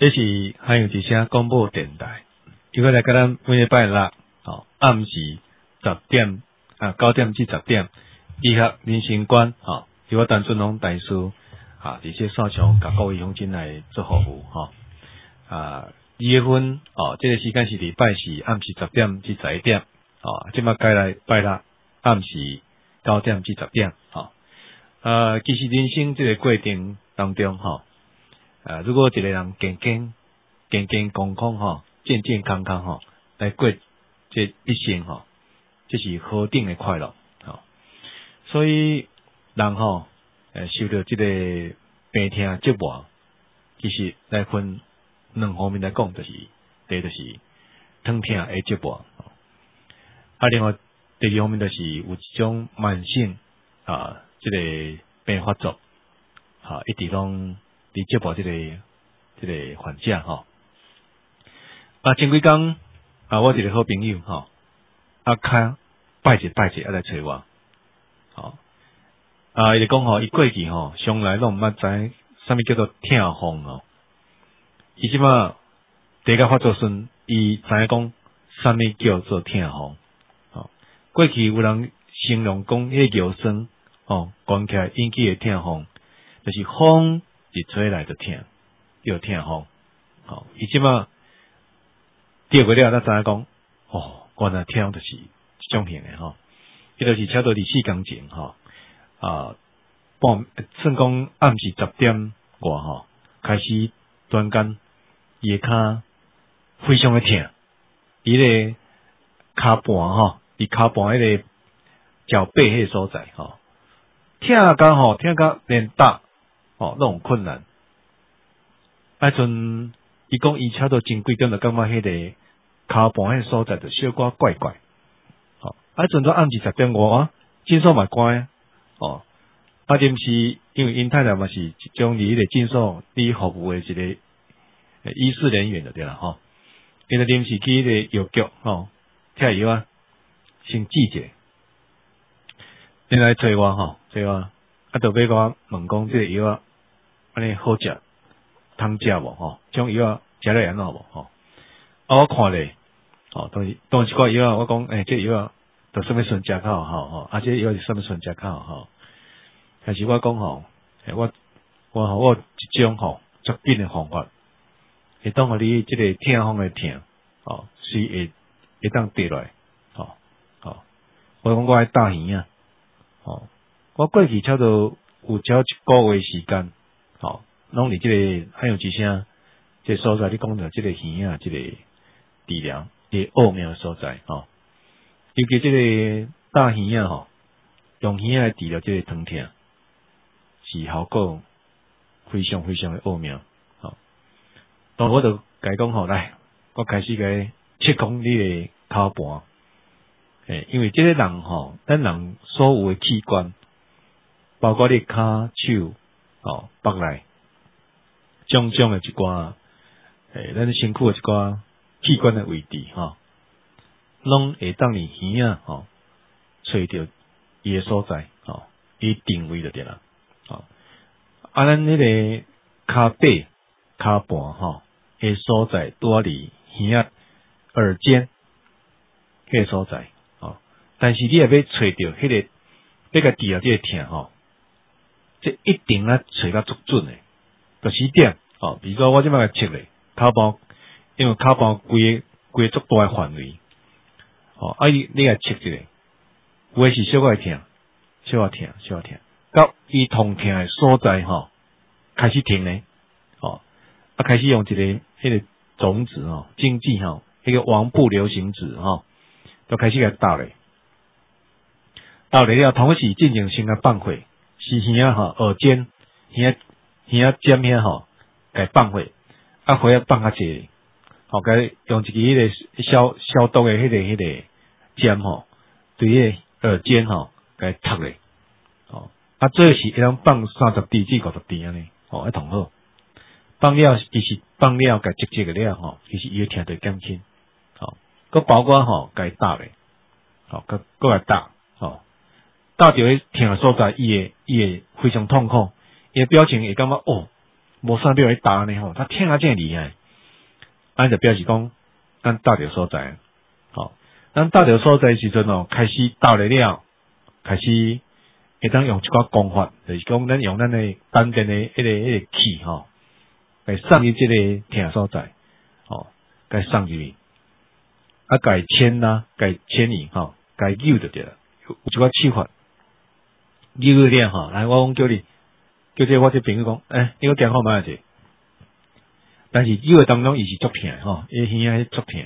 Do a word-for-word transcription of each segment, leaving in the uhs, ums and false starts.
这是还有一声广播电台，伊过来甲咱每礼拜六哦暗时十点啊九点至十点，医学人生观哦，由我陈俊龙大师啊，伫这线上甲各位乡亲来做服务吼、哦、啊。二月份哦，这个时间是礼拜四暗时十点至十一点哦，即马改来拜六暗时九点至十点哦。呃，其实人生这个过程当中吼。哦啊！如果一个人健健健健康康吼，健健康康吼，来过这一生吼，这是何等的快乐吼！所以人吼，诶，受到这个病痛折磨，其实来分两方面来讲，就是第一就是疼痛的折磨，啊，另外第二方面就是有一种慢性啊，这个病发作，啊，一直拢。伫接驳这个这个患者吼，啊前几工啊，我一个好朋友吼，啊开拜一拜一啊来找我，吼啊伊就讲吼，伊过去吼，从来拢毋捌知啥物叫做痛风哦，伊即马第一个发作时，伊知影讲啥物叫做痛风，吼过去有人形容讲迄个药酸吼，讲起来引起的痛风，就是风。一吹来就痛，叫痛风。吼，伊即马第过了，咱知影讲，哦，原来痛就是即种型诶吼，伊就是差不多二四工前吼，啊，半算讲暗时十点外吼，开始突然间伊诶骹非常诶痛，伊个骹盘吼，伊骹盘迄个脚背迄个所在吼，痛甲吼，痛甲连打。哦，那种困难。啊，阵伊讲伊差不多真几点就感觉迄个骹盘迄所在就小可怪怪。哦，啊，阵都暗时十点外啊，诊所嘛关。哦，啊，临时因为因太太嘛是一种伫迄个诊所伫服务诶一个医师人员就对啦吼。因为临时去迄个药局吼，摕药啊，先记者，你来找我吼，找我，啊，就要我问讲这个药啊。安尼好食，通食无吼？种药啊，食了安怎无吼？啊，我看咧，吼，当时当时寡药啊，我讲，诶、欸，这药啊，到什么时阵食较好吼？啊，这药是什么时阵食较好吼？但是我讲吼，诶，我我我有一种吼足紧诶方法，会当互你即个痛风诶痛，吼，是会会当跌落来，吼，吼，我讲我爱大鱼啊，吼，我过去差不多有超一个月时间。吼，拢伫即个海洋之声，即个所在，你讲到即个鱼啊，即个治疗，即个奥妙所在，吼。尤其即个大鱼啊，吼，用鱼来治疗即个疼痛，是效果非常非常的奥妙，吼。当我就甲伊讲吼，来，我开始甲切讲你的骹盘，诶，因为即个人吼，咱人所有的器官，包括你骹手。哦，腹内种种的一寡，诶，咱身躯的一寡器官的位置吼，拢会当你鱼啊吼，找到伊的所在吼，伊定位就对啦，吼。啊，咱迄个骹背、骹盘吼，迄所在拄啊伫鱼啊耳尖迄个所在，吼。但是你也要找到迄个，要甲治疗这个痛吼。这一定啊，找到足准诶，就是点哦。比如说我即摆来测咧，骹盘，因为骹盘规个规个足大诶范围，哦，啊你你来测一下，有诶是小可痛，小可痛，小可痛，到伊痛痛诶所在吼，开始停咧，哦，啊开始用一个迄个种子吼，经济吼，迄个王部流行子吼，都开始来倒咧，倒咧了，同时进行先个放血。是耳啊吼，耳尖耳耳啊尖遐吼，该放血，啊血啊放较济，吼，该用一个迄个消消毒的迄个迄个尖吼，对迄个耳尖吼，该插咧，吼，啊最是会当放三十滴至五十滴安尼，吼，一同好，放了伊是放了该直接个了吼，其实伊会听着减轻，吼，佮包括吼该打咧，吼，佮佮来打，吼。到着迄痛诶所在，伊会伊会非常痛苦，伊诶表情会感觉哦， 无啥要来打呢吼，他听啊真厉害，安就表示讲咱到着所在，吼，咱到着所在时阵哦，开始到了了，开始会当用一寡功法，就是讲咱用咱的丹田的迄个迄个气吼，来送去即个听所在，吼，该送入去，啊，该牵啦，该牵引吼，该扭就对了，有一寡手法，扭了吼，来我讲叫你。叫这我这朋友讲，诶、欸，你个健好买者，但是扭的当中伊是足痛吼，伊耳仔足痛。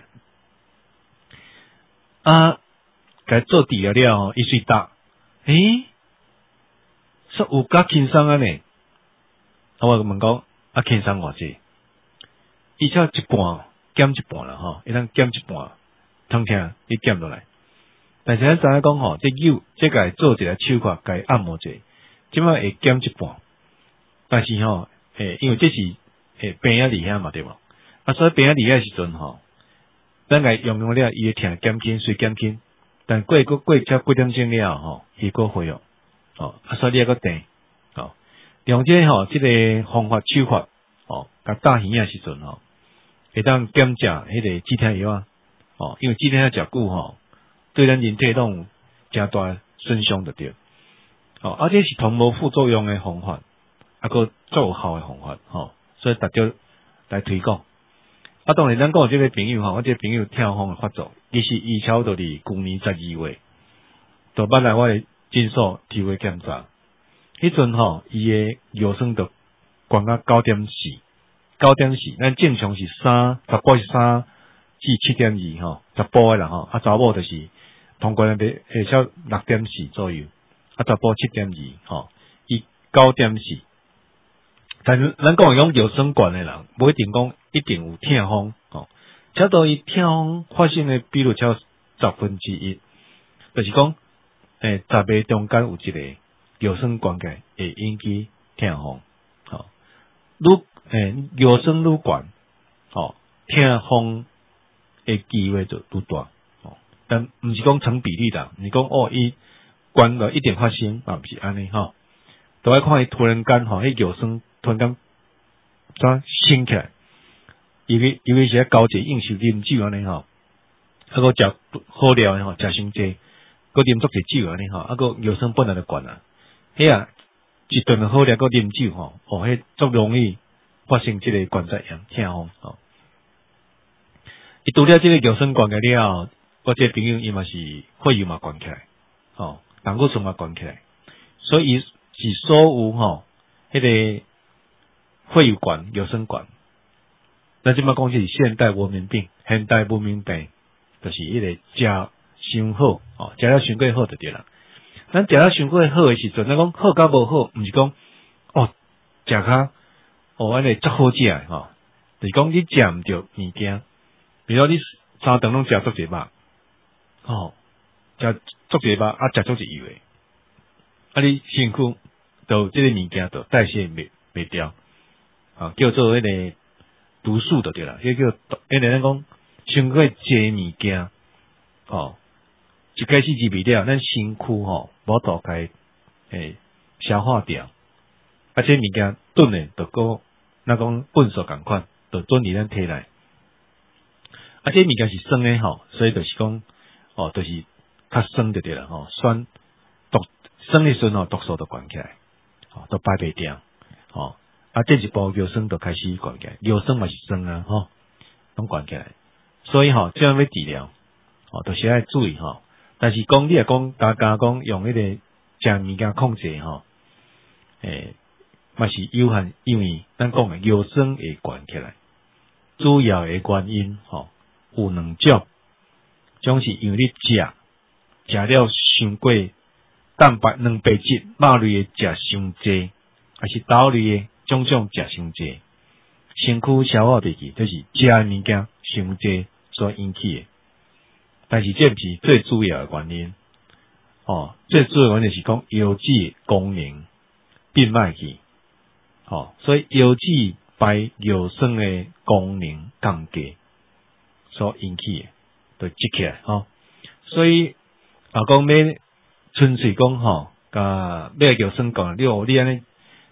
啊，该做治疗了吼，伊睡答，诶、欸，说有较轻松啊呢。啊，我问讲，啊轻松偌济？伊只一半减一半啦吼，伊通减一半，疼痛伊减落来。但是咱知影讲吼，这扭这个做一个手法，该按摩者，即摆会减一半。但是吼，诶，因为这是诶病啊厉害嘛，对无？啊，所以病啊厉害时阵吼，咱来用用了，伊会听减轻，随减轻，但过过过超几点钟了吼，伊个恢复，哦，啊，所以你个定，哦，用这吼，这个方法手法，哦，甲打耳仔时阵吼，会当减食迄个止痛药啊，哦，因为止痛药食久吼，对咱人体拢诚大损伤的对，哦，啊，这是同无副作用的方法。啊，个最有效的方法吼，所以大家来推广。啊，当然咱讲这个朋友吼，我这个朋友跳风的发作，其实伊超到伫旧年十二月，就捌来我的诊所体位检查。迄阵吼，伊的尿酸就降到九点四，九点四，咱正常是三，十步是三至七点二吼，十步的啦吼，啊查某就是通过那边下少六点四左右，啊十步七点二吼，伊九点四。但是咱讲用尿酸管的人，不一定讲一定有痛风哦。假如伊痛风发生的比率超十分之一，就是讲，诶，十个中间有一个尿酸管嘅会引起痛风。哦，愈诶尿酸愈管，哦，痛风的机会就愈大。哦，但唔是讲成比例啦，你讲哦，伊管了一定发生啊，不是安尼吼。都要看伊突然间吼，迄尿酸突然间怎升起来，因为因为是交一应酬啉酒安尼吼，啊个食好料吼，食伤济，个啉足济酒安尼吼，啊个尿酸本来就悬啊，迄啊一顿好料个啉酒吼，哦，迄足容易发生即个关节炎、痛风吼。伊除了即个尿酸悬起了，我这朋友伊嘛是血油嘛悬起来，吼，胆固醇嘛悬起来，所以伊是所有吼，迄、那个血油管、尿酸管，咱即摆讲是现代文明病、现代文明病，就是迄个食伤好，哦，食了伤过好就对啦。咱食了伤过好诶时阵，咱讲好甲无好，毋是讲哦食较哦安尼足好食诶吼，就是讲你食毋着物件，比如你三顿拢食足济肉，哦，食足济肉啊，食足济油诶。啊！你身躯就这个物件就代谢袂袂掉，啊，叫做迄个毒素就对啦。迄叫，因为咱讲身躯济物件，哦，一开始入袂了，咱身躯吼无度开诶消化掉，啊，这物件顿诶就个那讲粪扫共款，就转入咱体内。啊，这物件是酸诶吼，所以就是讲，哦，就是较酸就对啦，吼，酸毒。酸的时阵吼，毒素就悬起来，吼，都摆袂掉，吼，啊，这一步尿酸就开始悬起来，尿酸嘛是酸啊，吼，拢悬起来，所以吼，这样要治疗，吼，都是要注意吼。但是讲你也讲，大家讲用迄个食物件控制吼，诶，嘛是有限，因为咱讲诶尿酸会悬起来，主要诶原因吼有两种，种是因为你食食了伤过。蛋白、蛋白质、肉类的食伤济，还是豆类的种种食伤济，身躯消化袂去，就是食的物件伤济所引起的。但是这不是最主要的原因，哦，最主要的原因是讲腰子功能变歹去，哦，所以腰子排尿酸的功能降低所引起的，就积起来，哦，所以啊，讲要。纯粹讲吼，甲要尿酸降，你哦，你安尼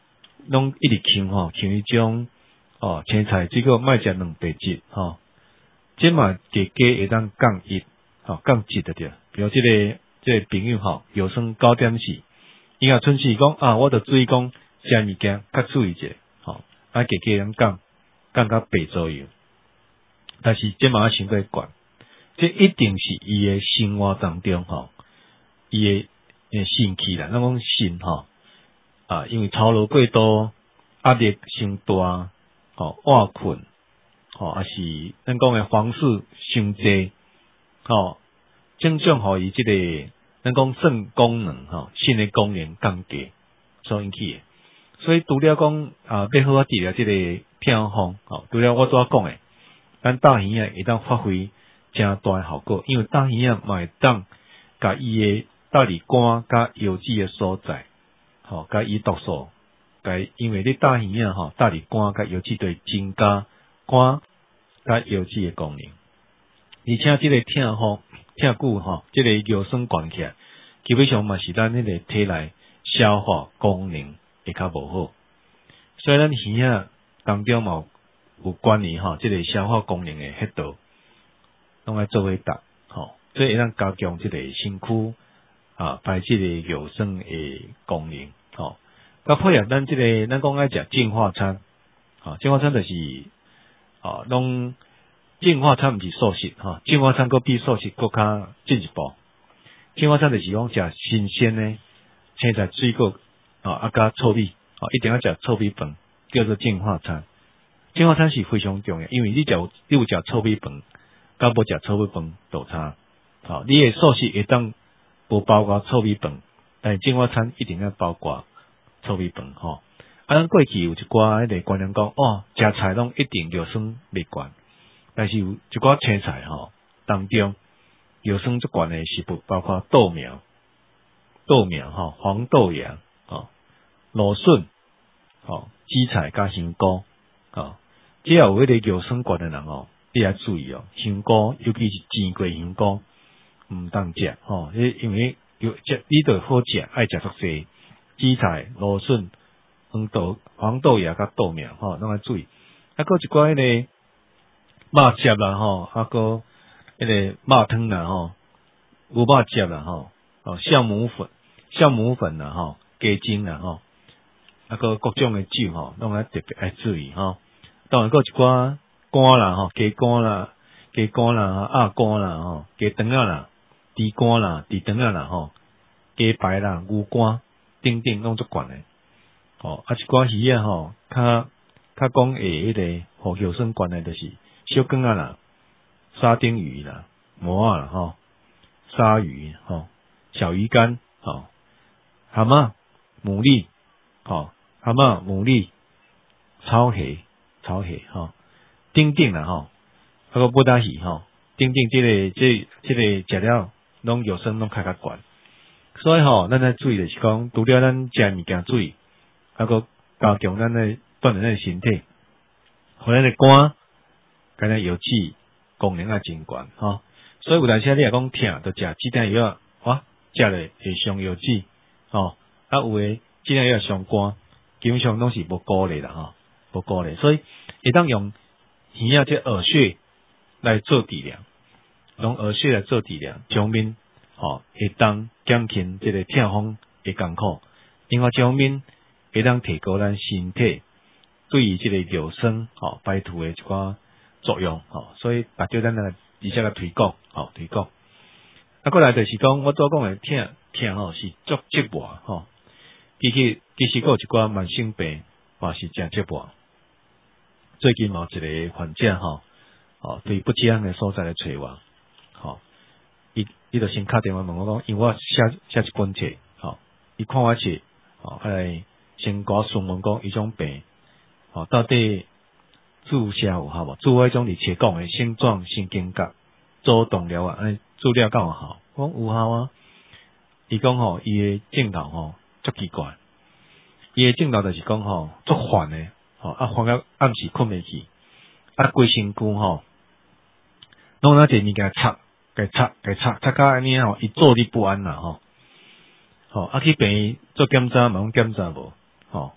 拢一直控吼，控迄种哦青菜，只个莫食两白质吼，即嘛加加会当降一吼降一的对，比如即、這个即、這个朋友吼，药酸九点四，伊若春是讲啊，我着注意讲食物件较注意者吼，啊加加通降降到八左右，但是即嘛要想过悬，这一定是伊诶生活当中吼，伊诶诶肾气啦，咱讲肾吼。啊，因为操劳过度，压力伤大，吼、哦、晚困，吼、哦，也是咱讲诶方式伤济，吼、哦，正正互伊即个咱讲肾功能，吼、哦，肾诶功能降低所引起诶。所以除了讲啊，要好啊治疗即个偏方，吼、哦，除了我拄仔讲诶，咱大鱼啊会当发挥诚大诶效果，因为大鱼啊嘛会当甲伊诶大力肝甲腰子诶所在。吼，甲胰毒素，甲因为你大鱼啊，吼，大力肝甲腰子对增加肝甲腰子诶功能，而且即个疼吼、疼久吼，即、這个腰酸悬起来，基本上嘛是咱迄个体内消化功能会较无好，所以咱鱼啊当中嘛有关于吼，即、這个消化功能诶迄度，拢爱做伙达，吼，所以会当加强即个身躯。啊，排即个药酸诶功能，吼、哦，甲配合咱即、這个，咱讲爱食净化餐，啊、哦，净化餐就是，啊，拢净化餐毋是素食，哈、哦，净化餐佫比素食佫较进一步，净化餐就是讲食新鲜诶青菜水果，啊，啊加臭米，啊，一定要食臭米饭，叫做净化餐。净化餐是非常重要，因为你食你有食臭米饭，甲无食臭米饭有差，好、哦，你诶素食会当。无包括臭米饭，但是净化餐一定要包括臭米饭吼。啊，咱过去有一寡迄个观念讲，哦，食菜拢一定药酸袂悬，但是有一寡青菜吼当中药酸最悬的食物，包括豆苗、豆苗吼、黄豆芽、吼、芦笋、吼、紫菜加香菇，吼，只要有迄个药酸悬的人哦，你要注意哦，香菇尤其是煎过香菇。毋当食吼，因为有食你著好食，爱食足济紫菜、芦笋、黄豆、黄豆芽甲豆苗吼，拢爱注意。啊，搁一寡迄个肉汁啦吼，啊，搁迄个肉汤啦吼，有肉汁啦吼，哦，酵母粉、酵母粉啦吼，鸡精啦吼，啊，搁各种诶酒吼，拢爱特别爱注意吼。当然，搁一寡肝啦吼，鸡肝啦、鸡肝啦、鸭肝啦吼，鸡肠仔啦。猪肝啦、猪肠仔啦吼，鸡排啦、牛肝等等拢足悬诶。吼，啊一寡鱼啊吼，较较讲会迄个互药酸悬诶，就是小羹啊啦、沙丁鱼啦、魔啊啦吼、鲨鱼吼、小鱼干吼、蛤蟆、牡蛎吼、蛤蟆、牡蛎、草虾、草虾吼，等等啦吼，啊个布达鱼吼，等等即个即即个食了。拢药酸拢较较悬，所以吼，咱在注意就是讲，除了咱食物件注意，还佫加强咱的锻炼咱的身体，互咱的肝、甲咱腰子功能啊真悬吼。所以有当时你若讲疼，就食止疼药，哇，食咧会伤腰子，吼，啊有诶止疼药伤肝，基本上拢是无鼓励啦吼，无鼓励，所以会当用鱼啊即耳穴来做治疗。用耳穴来做治疗，上面吼会当减轻即个疼风的艰苦，另外一方面会当提高咱身体对于即个药酸吼排除的一寡作用吼，所以大家咱来而且来推广吼推广。啊，过来就是讲我所讲的疼疼吼是足折磨吼，其实其实有一寡慢性病嘛是真折磨。最近某一个患者吼，哦对不治安的所在来找我。吼，伊伊就先敲电话问我讲，因为我写写一本册，吼，伊看我册，吼，来先甲我询问讲，伊种病，吼，到底注射有效无？注迄种伫册讲诶性状神经觉主动疗啊，安尼注料敢有效？我讲有效啊。伊讲吼，伊诶症头吼足奇怪，伊诶症头就是讲吼足烦诶，吼啊烦到暗时困袂去，啊规身躯吼，拢那一物件插。该插该插，插到安尼吼，伊坐立不安啦吼，吼啊去病院做检查嘛，讲检查无，吼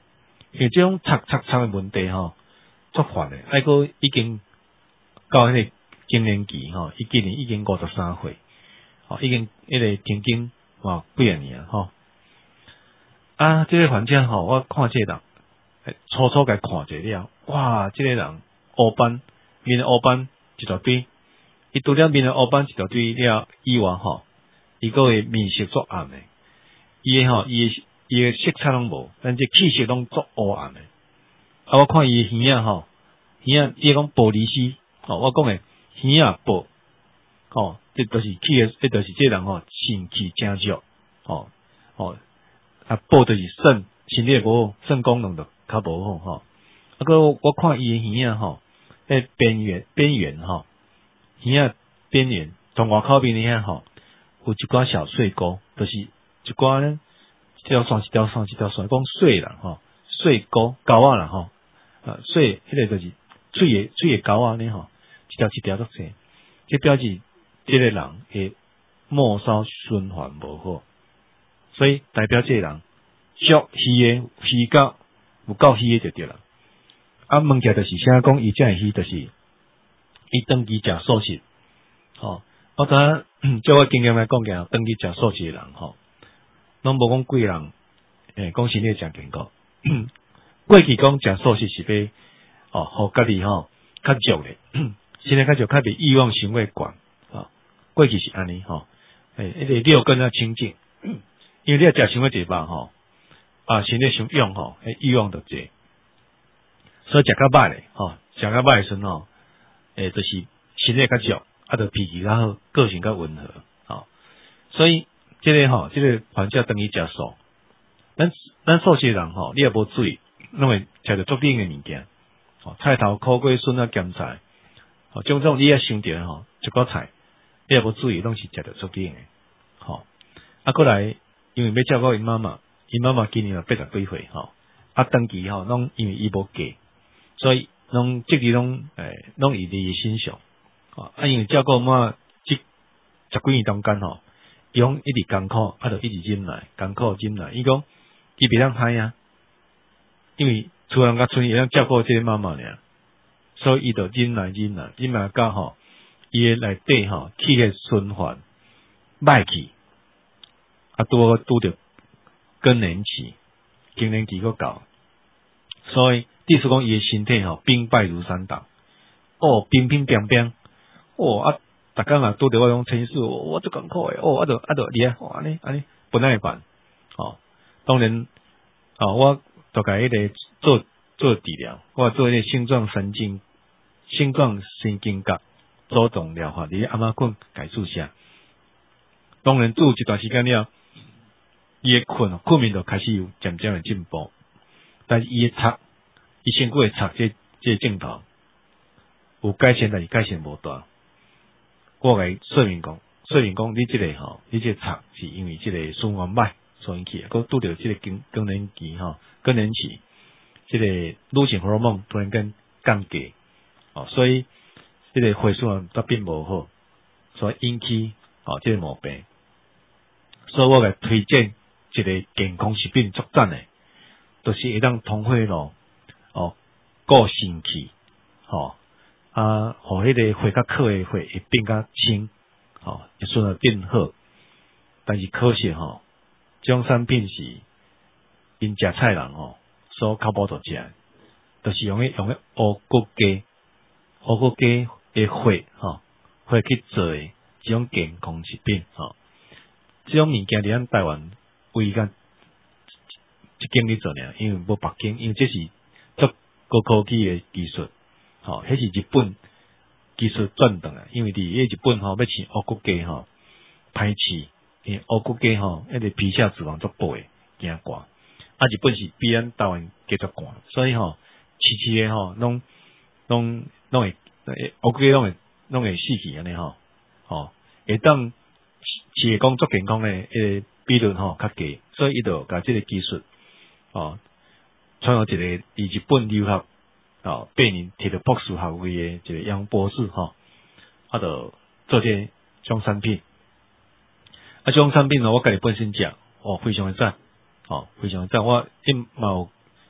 因为这种擦擦擦的问题吼，足烦的。还个已经到迄个更年期吼，伊今年已经五十三岁，吼，已经迄个停经哇几啊年吼。啊，这个患者吼，我看这个人，初初甲看者了，哇，这个人黑斑，面黑斑一大堆，伊除了面的黑斑一大堆了以外吼，伊个会面色足暗的，伊诶吼，伊诶伊诶色彩拢无，但是气色拢足黑暗的。啊，我看伊诶耳仔吼，耳仔伊讲玻璃丝，吼，我讲诶耳仔薄，吼，这都是气诶，这都是这人吼肾气真弱，吼，吼。啊，报就是肾，身体无好，肾功能就较无好吼。啊，个我看伊诶耳仔吼，诶边缘边缘吼，耳仔边缘从外口边遐吼，有一寡小碎沟，就是一寡呢一条线一条线一条线，讲碎啦吼，碎沟沟啊啦吼，啊碎迄个就是喙诶喙诶沟啊呢吼，一条一条都细，这表示这个人诶末梢循环无好。所以代表这个人属虚的虚高有够虚的就对了。啊，问题就是啥讲伊这样虚，就是伊长期食素食。吼、哦，我知影，照我经验来讲嘅，长期食素食的人吼，拢无讲贵人，诶，讲身体真健康。过去讲食素食是要哦，互家己吼较弱咧，身体较弱，较比欲望行为悬。啊，过去是安尼吼，诶，迄个六根啊清净。因为你要食伤过济饱吼，啊，身体伤用吼，迄欲望就济，所以食较歹咧吼，食较歹时阵吼，诶，就是身体较弱，啊，就脾气较好，个性较温和，吼，所以这个吼，这个患者等于食素，咱咱素食人吼，你也无注意，拢会食着足冷诶物件，吼，菜头、苦瓜、笋啊、咸菜，吼，种种你也想着吼，一个菜，你也无注意，拢是食着足冷诶，吼，啊，过来。因为要照顾因妈妈，因妈妈今年有八十几岁吼，啊，长期吼，拢因为伊无嫁，所以拢即个拢诶，拢伊伫身上，啊，因为照顾妈即十几年中间吼，伊讲一直艰苦，啊，就一直忍耐，艰苦忍耐。伊讲伊袂当歹啊，因为厝人甲村伊通照顾即个妈妈尔，所以伊就忍耐忍耐，忍耐到吼，伊诶内底吼，气血循环歹去。啊，拄拄着更年期，更年期个到，所以意思讲伊诶身体吼兵败如山倒，哦，乒乒乓乓，哦啊，逐工啊拄着我种情绪，我足艰苦诶，哦，啊着啊着厉害，哦安尼安尼不耐烦，哦，当然，哦，我就甲迄个做做治疗，我做迄个心脏神经心脏神经学主动疗法，伫阿妈困解注下，当然做一段时间了。伊诶困困眠就开始有渐渐诶进步，但是伊诶擦，伊身躯诶擦这这镜头有改善，但是改善无大。我甲伊说明讲，说明讲你即个吼，你即个擦是因为即个循环歹所引起，佮拄着即个更更年期吼，更年期，即个女性荷尔蒙突然间降低，哦，所以即个血循都变无好，所以引起哦即个毛病。所以我甲推荐。一个健康食品足赞诶，就是会当通血路，哦，顾肾气，吼、哦，啊，互迄个血较渴诶血会变较清，吼、哦，会顺着变好。但是可惜吼，这种产品是因食菜人吼，所较无得食，就是用迄用迄乌骨鸡、乌骨鸡诶血吼，血去做诶，这种健康食品吼、哦，这种物件伫咱台湾。为甲一间咧做呢，因为无别间，因为这是足高科技诶技术，吼、哦，迄是日本技术转动啊。因为伫迄日本吼、哦、要饲乌骨鸡吼，歹饲，因为乌骨鸡吼，迄个皮下脂肪足薄诶，惊寒。啊，日本是比咱台湾加足寒，所以吼、哦，饲饲诶吼，拢拢拢会乌骨鸡拢会拢会死去安尼吼，吼，会当饲诶讲足健康诶诶。比率吼较低，所以伊就甲即个技术哦，创造一个伫日本留学哦，八年摕到博士学位诶一个杨博士吼，啊，就做这种产品。啊，这种产品呢，我家己本身食，哦，非常的赞，哦，非常的赞。我因嘛有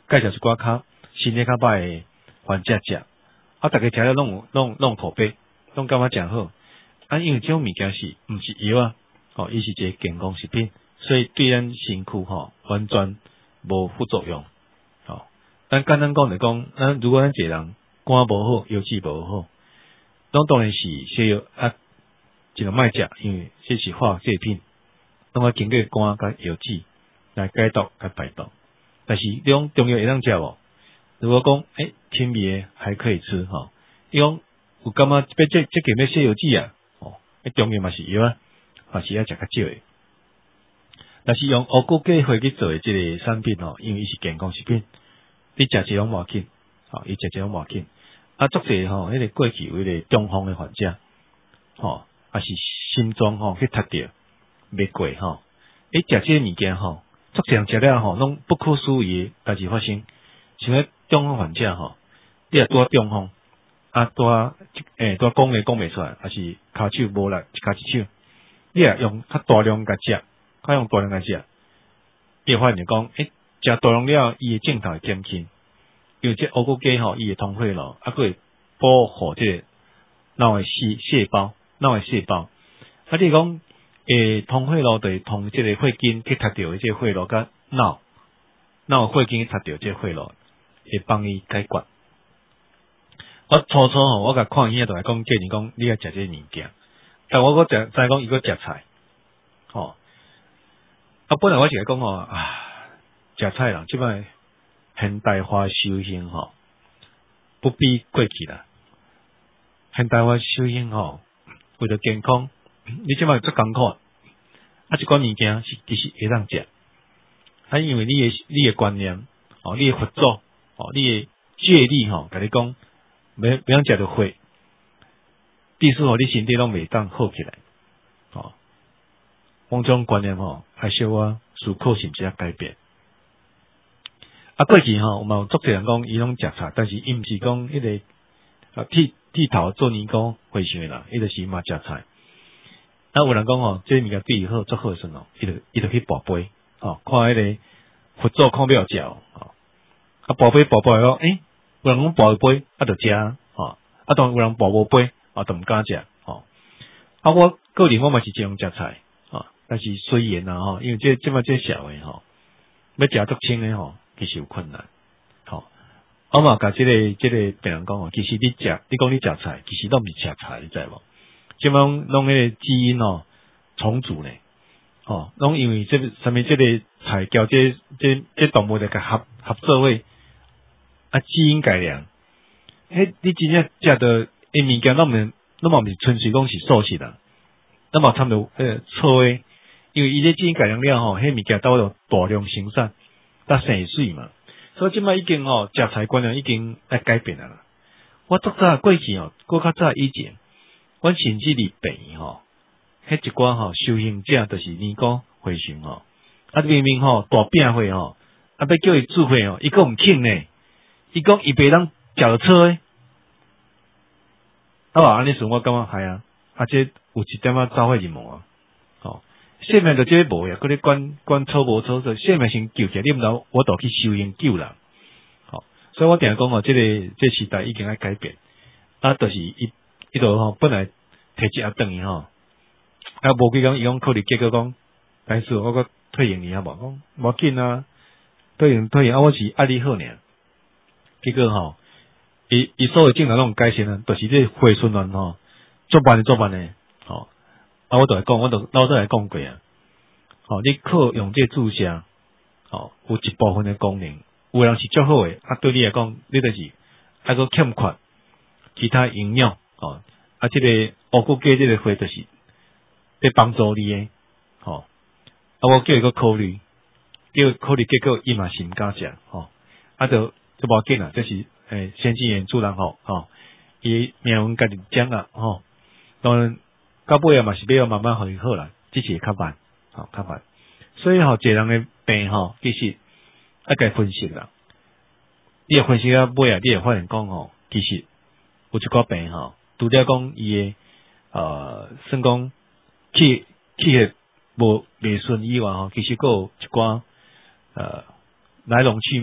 介绍一寡较身体较歹诶患者食，啊，逐个食了拢有拢拢口碑，拢感觉诚好。啊，因为这种物件是毋是药啊，吼，伊是一个健康食品，所以对咱身躯吼完全无副作用。吼，咱简单讲就讲，咱如果咱一个人肝无好，药剂无好，拢当然是西药啊，尽量莫食，因为这是化学品，拢要经过肝甲药剂来解毒甲排毒。但是你讲中药会当食无？如果讲诶，轻微诶还可以吃吼，伊讲有感觉要这这个要西药剂啊，哦，诶中药嘛是药啊，还是要食较少诶。但是用乌骨鸡血去做诶即个产品吼，因为伊是健康食品，你食一种无要紧，吼，伊食一种无要紧。啊，足侪吼，迄个过去有迄个中风诶患者，吼，啊是心脏吼去踢着袂过吼，伊食即个物件吼，足侪人食了吼，拢不可思议诶代志发生。像迄中风患者吼，你若拄啊中风，啊拄啊诶拄啊讲话讲袂出来，还是骹手无力，一骹一手，你若用较大量甲食，较用大量甲食，你会发现讲，诶，食大量了，伊诶症头会减轻。因为这乌骨鸡吼，伊会通血路，啊，佮会保护这个脑诶细细胞，脑诶细胞。啊，你讲诶，通血路就是通这个血筋去踢着这个血路，甲脑脑血筋去踢着这个血路，会帮伊解决。我初初吼，我甲看伊就来讲建议讲，你要食这个物件。但我搁食，再讲伊搁食菜，吼。啊，本来我是来讲吼，啊，食菜人即摆。现代化修行吼，不比过去啦。现代化修行吼，为了健康，你即摆做艰苦，啊，一款物件是其实会当食，啊，因为你诶你诶观念，哦，你诶佛祖，哦，你诶戒律吼，甲你讲，袂袂当食着血，必须吼你身体拢袂当好起来，哦，往种观念吼，还需要思考甚至啊改变。啊，过去吼，有嘛有足侪人讲伊拢食菜，但是伊毋是讲迄个啊剃剃头做年糕回想啦，伊就是嘛食菜。啊，有人讲吼，这物件对伊好，足好势咯，伊就伊就去跋杯，吼，看迄个佛祖看要食，吼，啊跋杯跋杯讲，诶，有人讲跋杯啊就食，吼，啊当有人跋无杯啊就毋敢食，吼。啊，我个人我嘛是这样食菜，啊，但是虽然啊，吼，因为这即摆这社会吼，要食足清诶吼。其实有困难，吼、哦，我嘛甲即个即、这个病人讲哦，其实你食，你讲你食菜，其实都毋是食菜，你知无？即帮弄迄个基因哦重组呢，哦，拢因为这上面即个菜交这这这动物来甲合合作位啊，基因改良，迄你真正食到诶物件，拢毋拢嘛毋是纯粹讲是素食啦，那么差不多迄错诶，因为伊这基因改良了吼，迄物件都有大量生产。搭生水嘛，所以即摆已经吼食菜观念已经来改变啦。我足早过去吼，过较早以前，阮甚至伫病吼，迄一寡吼修行者就是年糕回旋吼，啊明明吼大饼会吼，啊要叫伊煮会吼，伊个毋肯呢，伊讲伊袂当食着错诶，啊安尼时我感觉系啊，啊这有一点仔走火入魔啊，吼。性命就这无呀，佮你管管错无错错，性命先救起来，你毋知我倒去修行救人，好，所以我定讲吼，这个这时代已经在改变，啊，就是伊伊度吼本来提一下等于吼，啊，无几讲伊讲考虑结果讲，但是我个退营你好无？讲无紧啊，退营退营啊，我是爱你好尔，结果吼，伊伊所有症状拢改善啊，就是这血循环吼，做慢的做慢的，吼。啊，我都来讲，我都老早来讲过啊。吼、哦，你靠用这注射，吼、哦，有一部分的功能，有人是足好诶，啊，对你来讲，你就是还个欠缺其他营养，吼、哦，啊，这个乌骨鸡这个血就是在帮助你诶，吼、哦，啊，我叫伊个考虑，叫考虑结果伊嘛是毋敢食，吼、哦，啊，就就无紧啦，这是诶先进研助人吼，吼，伊命运家己讲啊，吼，当然。到尾啊嘛是要慢慢互伊好啦，只是会较慢，吼较慢。所以吼，一个人诶病吼，其实爱该分析啦。你会分析到尾啊，你会发现讲吼，其实有一寡病吼，除了讲伊诶呃，算讲气气血无袂顺以外吼，其实佫有一寡呃来龙去脉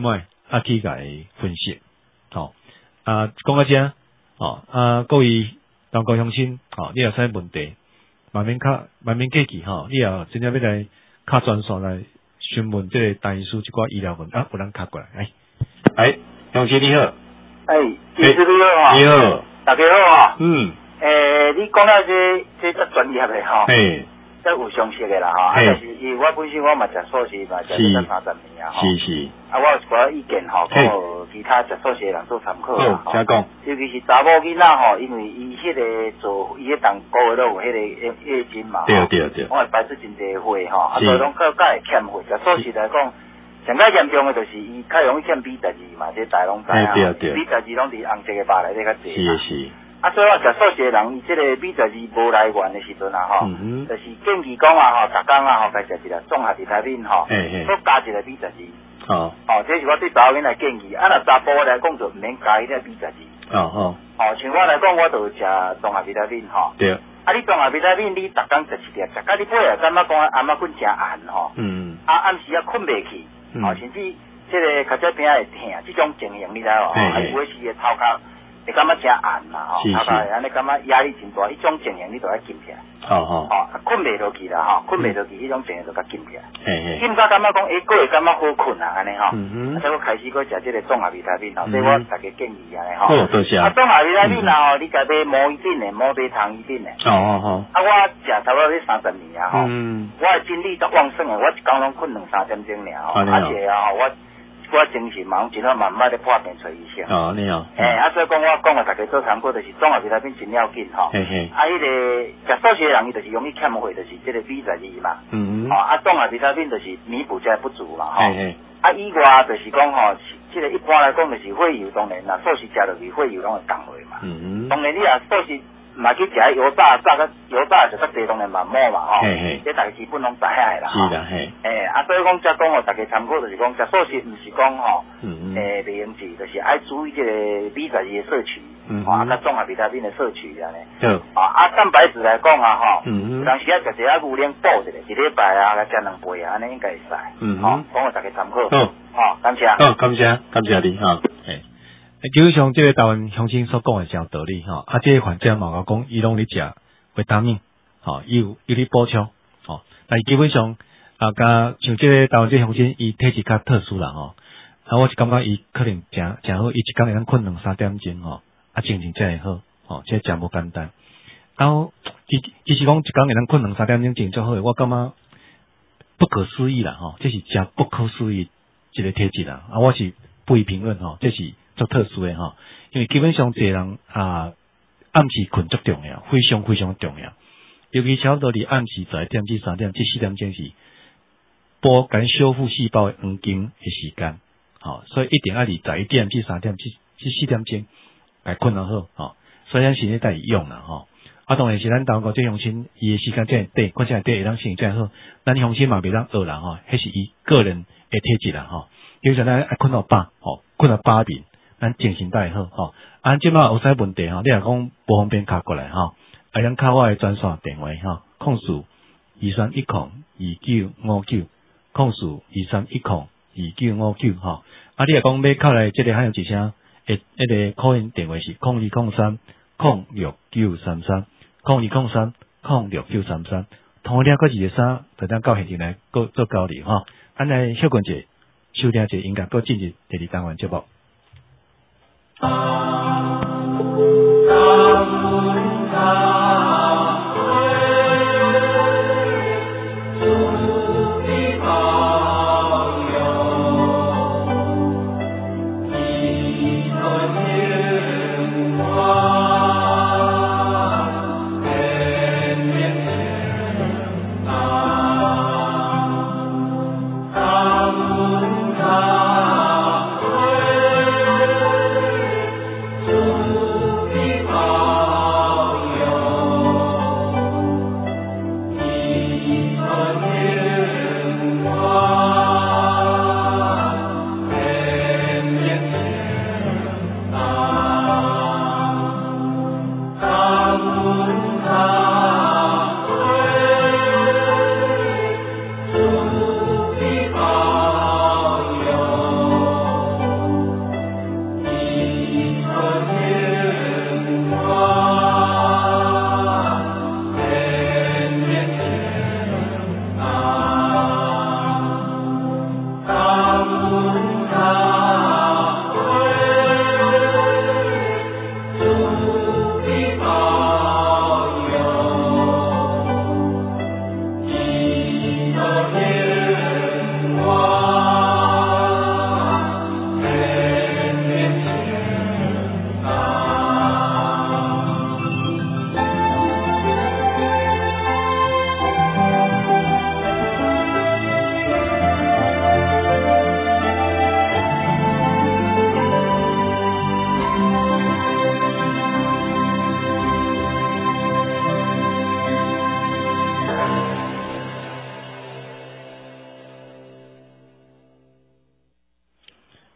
啊去甲伊分析，吼、哦、啊讲到这，吼、哦、啊各位同高乡亲，吼、哦、你有啥问题，慢慢较慢慢客气吼，你也真正要来较专属来询问这个陈医师一寡医疗问题，啊有人卡过来，哎哎，乡亲你好， 哎，医师你好啊， 你好， 大家好啊， 嗯， 诶、欸，你讲到这这足专业的吼， 嘿。 这有常识的啦吼，啊，但是因为我本身我嘛食素食嘛，食咗三十年啊吼， 是是， 啊，我有一寡意见吼，讲互其他食素食的人做参考啦吼。请讲。 尤其是查某囡仔吼，因为伊迄个做伊迄当个月都有迄个月月经嘛， 对对对。 我会排出真侪血吼，啊，所以讲较较会欠血。食素食来讲，上较严重的就是伊较容易欠 B 十二嘛，这大家拢知啊。 对对。 B 十二拢伫红色的肉内底较济。 是是。 啊，所以我食素食的人，伊即个 B 十二无来源的时阵啊，吼、 嗯， 就是建议讲啊，吼，逐工啊，吼，该食一粒综合维他命吼，再加一个 B 十二。 哦。 哦，这是我对查某囡仔建议。啊，若查甫来讲就毋免加迄个 B 十二。 哦哦。 哦，像我来讲，我就食综合维他命吼。 对。 啊，你综合维他命，你逐工食一粒，食到你尾啊，感觉讲暗仔困诚暗吼。嗯。啊，暗时啊困袂去，哦，甚至即个脚趾边会疼，即种情形你知无？啊，有时个头壳。会感觉真暗嘛吼，头壳安尼感觉压力真大，迄种情形你都要紧起来。哦哦。哦，困袂落去啦吼，困袂落去，迄种情形就较紧起来。嘿嘿。紧到感觉讲，诶，个会感觉好困啊，安尼吼。嗯哼。啊，再我开始搁食即个综合维他命吼，所以我大家建议安尼吼。好，多谢。啊，综合维他命啦吼，你家买毛一定的，毛杯糖一定的。哦哦哦。啊，我食差不多要三十年啊吼。嗯。我的精力足旺盛的，我一工拢困两三点钟尔吼，而且啊吼我。我精神嘛，真好慢慢咧破病找医生。哦，你好。诶、欸，啊，所以讲我讲啊，大家做参考，就是综合维他命真要紧吼。嘿嘿。啊，迄、那个食素食的人，伊就是容易欠血，就是即个 B 十二嘛。嗯嗯。哦，啊，综合维他命就是弥补这不足嘛，吼。嘿嘿。啊，以外就是讲吼，即、这个一般来讲就是血油，当然啦，素食食落去血油拢会降落嘛。嗯嗯。当然你啊素食。嘛去食油炸炸个油炸就较济当然嘛冇嘛吼，这大家基本拢知下啦。是啦，嘿。诶，啊，所以讲则讲吼，大家参考就是讲食素食，毋是讲吼，诶，袂用治，就是爱注意这个 B 十二的摄取，嗯，啊，甲综合维他命的摄取安尼。对。啊，啊，蛋白质来讲啊，吼，嗯有当时啊食一下牛奶补一下，一礼拜啊，来食两杯啊，安尼应该会使。嗯好，讲互大家参考。好。好，感谢。 好，感谢，感谢你哈。诶。基本上，这个台湾乡亲所讲的是有道理吼，啊，这个患者嘛我讲，伊拢咧食维他命，吼，伊有伊咧补充，吼，但基本上啊，甲像这个台湾这乡亲，伊体质较特殊啦，吼，啊，我是感觉伊可能诚诚好，伊一工会当困两三点钟，吼，啊，精神才会好，吼，这真无简单。然后其其实讲一工会当困两三点钟，精神好，我感觉不可思议啦，吼，这是真不可思议一个体质啦，啊，我是不予评论吼，这是。足特殊的吼，因为基本上，一个人啊，暗时困足重要，非常非常重要。尤其差不多伫暗时十一点至三点至四点钟是补紧修复细胞的黄金的时间，吼、哦，所以一定要伫十一点至三点至至四点钟来困得好，吼、哦。所以咱是咧带伊用啦，吼、哦。啊，当然是咱台湾这乡亲伊的时间真短，或者短会当心真好，咱乡亲嘛袂当学啦，吼、哦，迄是伊个人的体质啦，吼、哦。比如说咱爱困到饱，吼、哦，困到八点。咱精神才会好吼，啊，即马有啥问题吼？你若讲无方便敲过来吼，啊，咱敲我的专线电话吼，控诉二三一空二九五九，控诉二三一空二九五九吼，啊，你若讲要敲来即个还有一声，诶，迄个call in电话是空二空三空六九三三空二空三空六九三三，同了个二三，就当到现场来做做交流吼。咱来小群者收听者应该搁进入第二单元节目。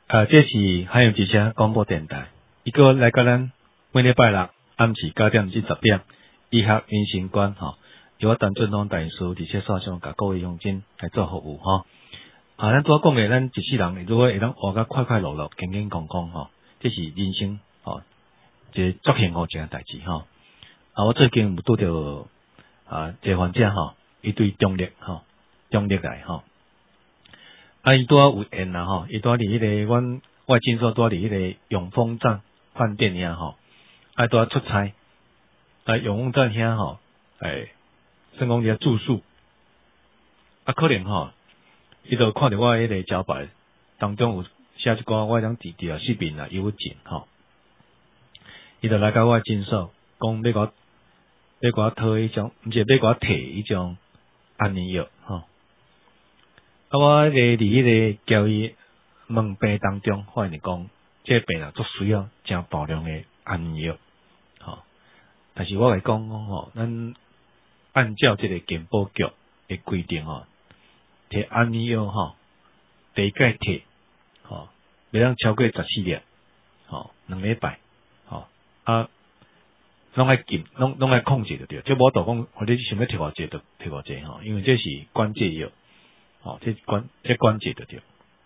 呃，这是海洋之声广播电台，伊个来甲咱每礼拜六暗时九点至十点，医学人生观吼，由我陈俊龙大师伫些线上甲各位乡亲来做服务吼。啊，咱拄仔讲诶，咱一世人如果会当活甲快快乐乐、健健康康吼，这是人生吼，一个足幸福一件代志吼。啊，我最近有拄着啊，一个患者吼，伊对中立吼，中立来吼。啊，伊拄仔有缘啦吼，伊拄仔伫迄个阮我诊所拄仔伫迄个永丰站饭店遐吼，啊拄仔出差，啊永丰站遐吼，诶，算讲伫遐住宿，啊可能吼，伊就看着我迄个招牌当中有写一寡我迄种治疗失眠啊、忧郁症吼，伊就来甲我诊所，讲要我要我讨迄种，毋是要我摕迄种安眠药吼。啊，我迄个伫迄个交易问病当中，发现讲，这个病人足需要真大量的安眠药，吼。但是我来讲吼，咱按照这个健保局的规定吼，摕安眠药吼，第一届摕，吼，袂当超过十四粒，吼，两礼拜，吼，啊，拢爱禁，拢拢爱控制就对，即无度讲，或者想要摕偌济就摕偌济吼，因为这是关节药。哦，这关这关节就对。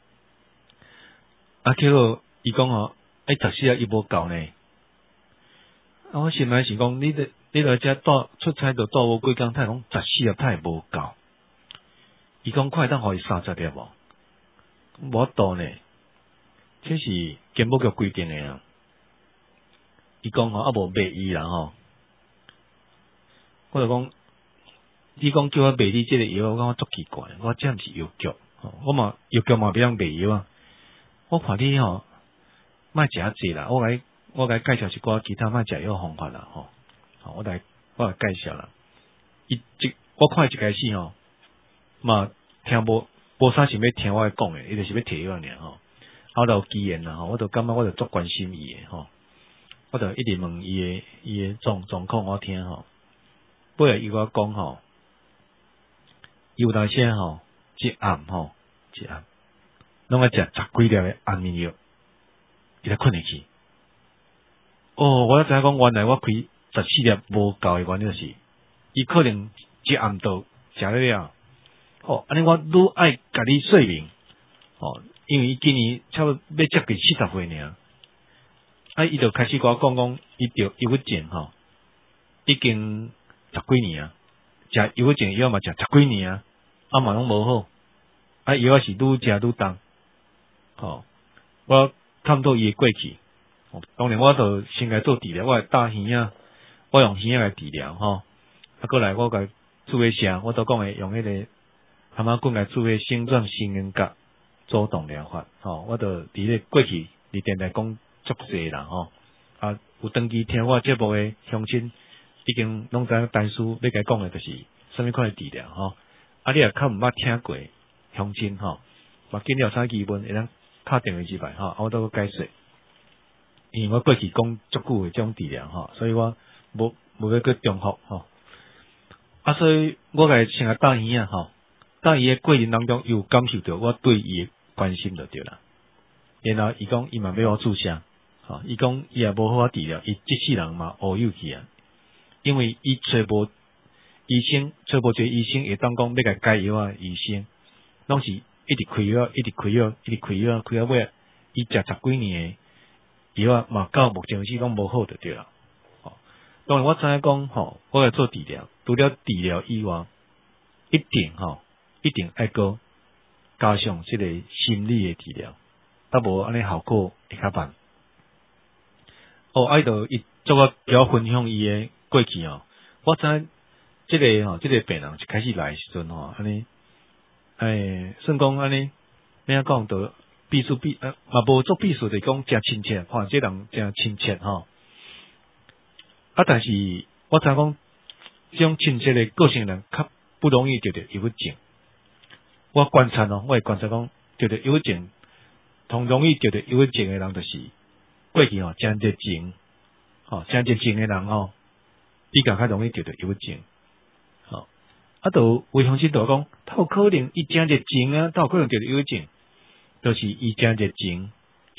啊，结果伊讲哦，哎，十四啊，伊无够呢。啊，我心内是讲，你的你来遮带出差就带无几工，他讲十四啊，他会无够。伊讲快当互伊三十粒无？无度呢，这是健保局规定的啊。伊讲吼，啊无卖伊啦吼。我就讲。你讲叫我卖你这个药，我讲我足奇怪，我这毋是药局，吼，我嘛药局嘛袂当卖药啊。我看你吼，莫食济啦，我来我来介绍一寡其他莫食药方法啦，吼，吼，我来我来介绍啦。伊一我看一开始吼，嘛听无无啥想要听我讲诶，伊就是要摕药尔吼。后头机缘啦吼，我就感觉我就足关心伊诶吼，我就一直问伊诶伊诶状状况我听吼，尾仔伊我讲吼。有当时吼，一暗吼，一暗，拢爱食十几粒的安眠药，伊才困得去。哦，我知影讲，原来我开十四粒无够的原因是，伊可能一暗度食了了。哦，安尼我愈爱甲你说明。哦，因为伊今年差不多要接近四十岁尔，啊，伊就开始甲我讲讲，伊着忧郁症吼，已经十几年啊。食忧郁症药嘛，食十几年啊，啊嘛拢无好，啊药是愈食愈重，吼，我探讨伊诶过去，哦，当然我著先来做治疗，我来打耳仔，我用耳仔来治疗，吼，啊过来我甲注个啥，我都讲诶用迄个蛤蟆棍来注个星状心灵角主动疗法，吼，我著伫咧过去伫电台讲足济啦，吼，啊有长期听我节目诶乡亲。已经拢知影单书要甲讲诶，就是什么款诶治疗吼。啊，你也较毋捌听过乡亲吼，嘛今日有啥疑问，会当敲电话入来吼，我都解释。因为我过去讲足久诶种治疗吼，所以我无无要去重复吼。啊，所以我甲伊先来打耳仔吼，打伊诶过程当中，有感受到我对伊诶关心就对啦。然后伊讲伊嘛要我注射，吼，伊讲伊也无好法治疗，伊即世人嘛乌有去啊。因为伊找无医生，找无一个医生会当讲要甲改药啊，医生拢是一直开药，一直开药，一直开药，开到尾，伊食十几年诶药啊，嘛到目前为止拢无好就对啦。哦，当然我知影讲吼，我来做治疗，除了治疗以外，一定吼，一定爱个加上即个心理诶治疗，啊无安尼效果会较慢。哦，爱到伊做我叫我分享伊诶。过去哦，我知即个吼，即个病人一开始来诶时阵吼，安尼，诶，算讲安尼，咩啊讲到秘书秘呃，嘛无做秘书就讲真亲切，看即人真亲切吼。啊，但是我知讲，即种亲切诶个性人较不容易得到忧郁症。我观察哦，我会观察讲，得到忧郁症，同容易得到忧郁症诶人，就是过去吼真热情，吼真热情诶人吼。比较较容易得到忧郁症，吼，啊，都有乡亲就讲，他有可能伊真热情啊，他有可能得到忧郁症，就是伊真热情，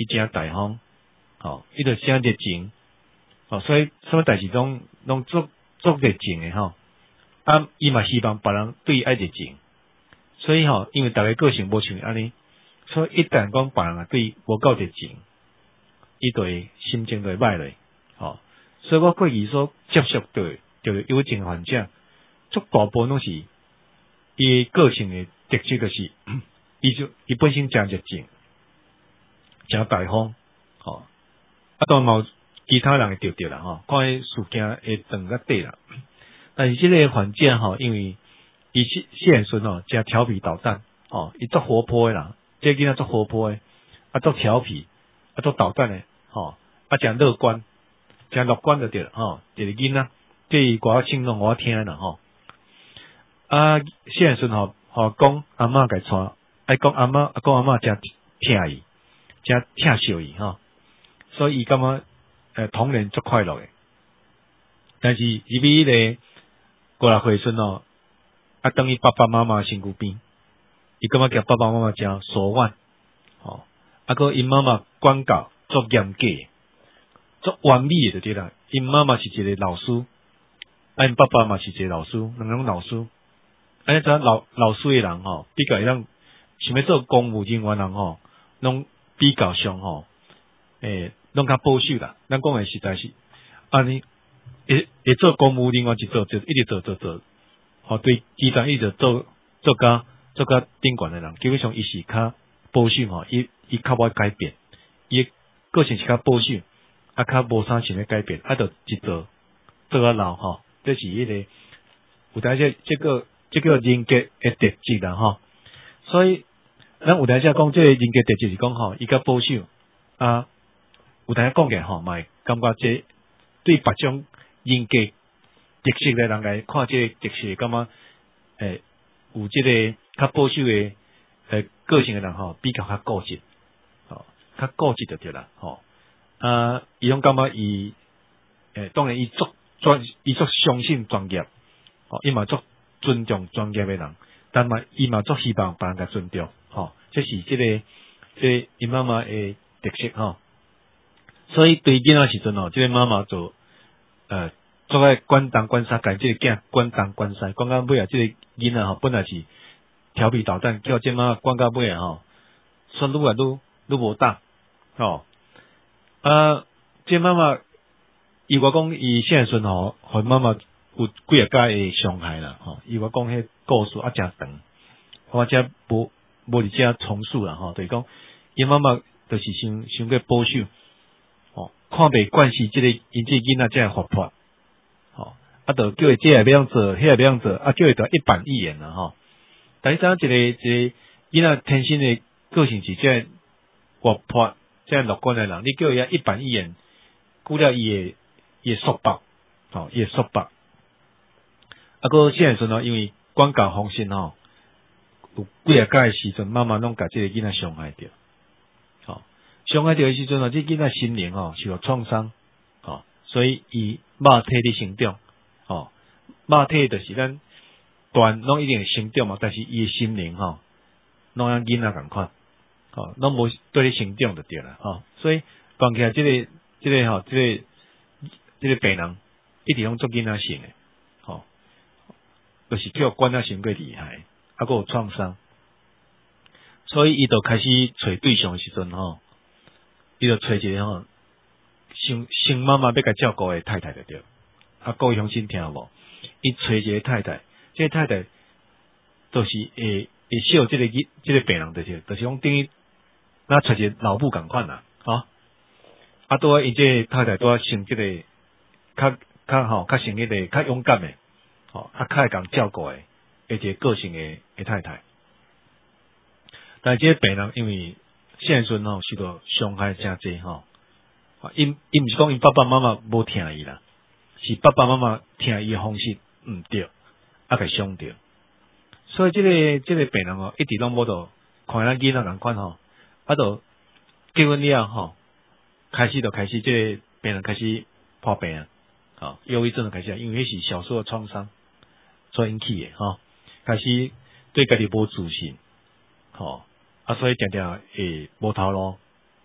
伊真大方，吼，伊就真热情，吼，所以什么代志拢拢做做热情诶吼，啊，伊嘛希望别人对伊爱热情，所以吼，因为大家个性无像安尼，所以一旦讲别人啊对伊无够热情，伊就会心情就会歹咧，吼，所以我过去所接触到就有情患者，足大部分拢是伊个性诶特质，就是伊就伊本身真热情。真大方，吼，啊，当然嘛有其他人会着着啦，吼，看迄事件会断较短啦。但是即个患者吼，因为伊细细孙吼，真调皮捣蛋，吼，伊足活泼诶啦，即个囡仔足活泼诶，啊，足调皮，啊，足捣蛋诶，吼，啊，真乐观，真乐观就对啦，吼，一个囡仔，即个歌形容我听啦，吼，啊，细孙吼，吼讲阿嬷甲带，爱讲阿嬷，讲阿嬷真疼伊。真疼惜伊吼，所以伊感觉诶童年足快乐诶。但是伊比迄个过来回孙哦，啊等于爸爸妈妈身躯边，伊感觉甲爸爸妈妈真疏远，吼，啊个因妈妈管教足严格，足完美诶就对啦。因妈妈是一个老师，啊因爸爸嘛是一个老师，两种老师。啊，咱老老师诶人吼，比较会当想要做公务人员人吼，拢。比较上吼，诶，拢较保守啦。咱讲诶实在是，安尼会会做公务人员一做就一直做做做，吼对，基层一直做做甲做甲顶悬诶人，基本上伊是较保守吼，伊伊较无改变，伊个性是较保守，啊较无啥想要改变，啊，就一做做到老吼，这是迄个有当这这个这个人格诶特质啦吼，所以。咱有当时讲，即个人格特质是讲吼，伊较保守啊。有当时讲嘅吼，嘛感觉即对别种人格特质嘅人来看，即个特质感觉诶，有即个较保守嘅诶个性嘅人吼，比较较固执，吼，较固执就对啦，吼。啊，伊种感觉伊诶，当然伊足专，伊足相信专业，吼，伊嘛足尊重专业嘅人，但嘛伊嘛足希望别人甲尊重。吼，这是即、这个即因妈妈诶特色吼，所以对囡仔时阵吼，即、这个妈妈就呃做爱管东管西，甲即个囝管东管西，管到尾啊，即个囡仔吼本来是调皮捣蛋，叫即妈管到尾啊吼，说愈来愈愈无当吼，啊，即妈妈伊我讲伊现在阵吼，互妈妈有几啊届诶伤害啦吼，伊我讲迄故事啊真长，我则无。无伫遮重述啦吼，就是讲，因妈妈就是伤伤过保守，吼，看袂惯是即个因即囡仔遮活泼，吼，啊，就叫伊这个要样做，迄个要样做，啊，叫伊就一板一眼啦吼。但是怎一个一个囡仔天生的个性是遮活泼、遮乐观的人，你叫伊啊一板一眼，久了伊会伊会缩爆，吼，伊会缩爆。啊，个现在时阵因为管教方式吼。有几啊届诶时阵，妈妈拢甲即个囡仔伤害着，吼，伤害着诶时阵啊，即囡仔心灵吼受到创伤，吼，所以伊肉体咧成长，吼，肉体就是咱断拢一定会成长嘛，但是伊诶心灵吼，拢像囡仔共款，吼，拢无对咧成长就对啦，吼，所以讲起来即个即个吼，即个即个病人一直拢做囡仔性诶，吼，就是叫管得伤过厉害。啊，佫有创伤，所以伊就开始找对象的时阵吼，伊就找一个吼，生生妈妈要甲照顾的太太就对。啊，各位乡亲听无？伊找一个太太，这个太太就是会会笑这个这这个病人就是，就是讲等于那找一个老母共款啦，吼。啊，拄啊，因这个太太拄啊生这个较较吼较生迄个较勇敢的，吼，啊较会共照顾的。一个个性诶诶太太，但即个病人因为现阵吼受到伤害真济吼，因因毋是讲因爸爸妈妈无疼伊啦，是爸爸妈妈疼伊诶方式毋对，啊甲伤着，所以即、这个即、这个病人吼一直拢无到看咱囡仔共款吼，啊就结婚了吼，开始就开始即个病人开始破病啊，吼忧郁症就开始，因为迄是小时候的创伤所引起诶吼。开始对家己无自信，吼啊，所以常常会无头路，